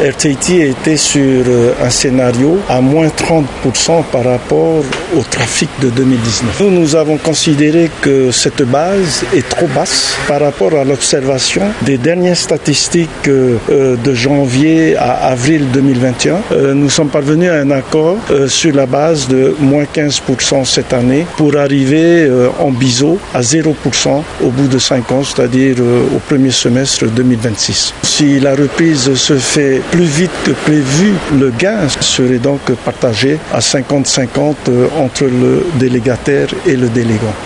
RTT était sur un scénario à moins 30% par rapport au trafic de 2019. Nous avons considéré que cette base est trop basse par rapport à l'observation des dernières statistiques de janvier à avril 2021. Nous sommes parvenus à un accord sur la base de moins 15% cette année pour arriver en biseau à 0% au bout de 5 ans, c'est-à-dire au premier semestre 2026. Si la reprise se fait plus vite que prévu, le gain serait donc partagé à 50-50 entre le délégataire et le délégant.